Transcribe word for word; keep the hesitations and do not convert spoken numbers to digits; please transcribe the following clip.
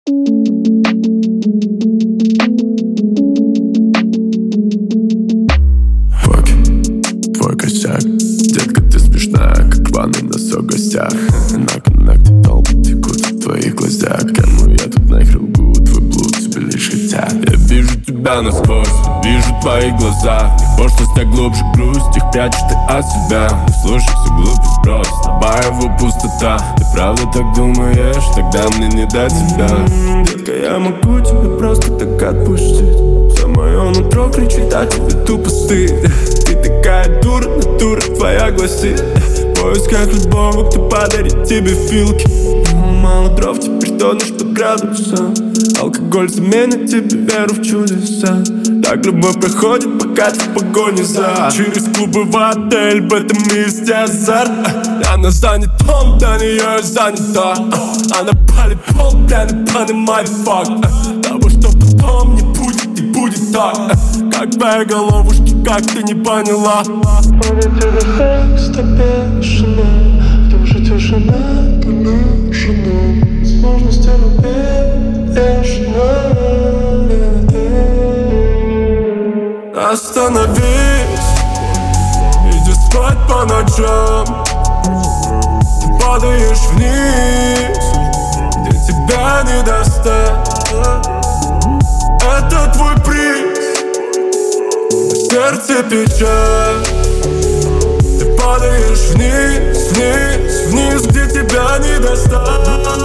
Твой косяк, детка, ты смешная, как ванна на сто гостях. На коннекте толпы текут в твоих глазах. Кому я тут нахер лгу, твой блуд тебе лишь хотят. Я вижу тебя насквозь, вижу твои глаза. Их пошлость, а глубже грусть, их прячешь ты от себя. Не слушай всю глупость, просто тобой его пустота. Ты правда так думаешь, тогда мне не до тебя. Детка, я могу тебя просто так отпустить. Все мое нутро кричит, а тебе тупо стыд. Ты такая дура, натура твоя гласит. В поисках любого, кто подарит тебе филки. Мало дров, теперь тонешь под градусом. Алкоголь заменит тебе веру в чудеса. Так любовь проходит, пока ты в погоне за. Через клубы в отель, в этом месте азарт. Она занята, он до нее занята. Она палит пол, пьяный, понимает факт того, что потом не будет и будет так. Как твои головушки, как ты не поняла. Поведи секс, так бешено. В душе тишина, конечно. Возможностями бешено. Остановись, иди спать по ночам. Ты падаешь вниз, где тебя не достать. Это твой приз, в сердце печаль. Ты падаешь вниз, вниз, вниз, где тебя не достать.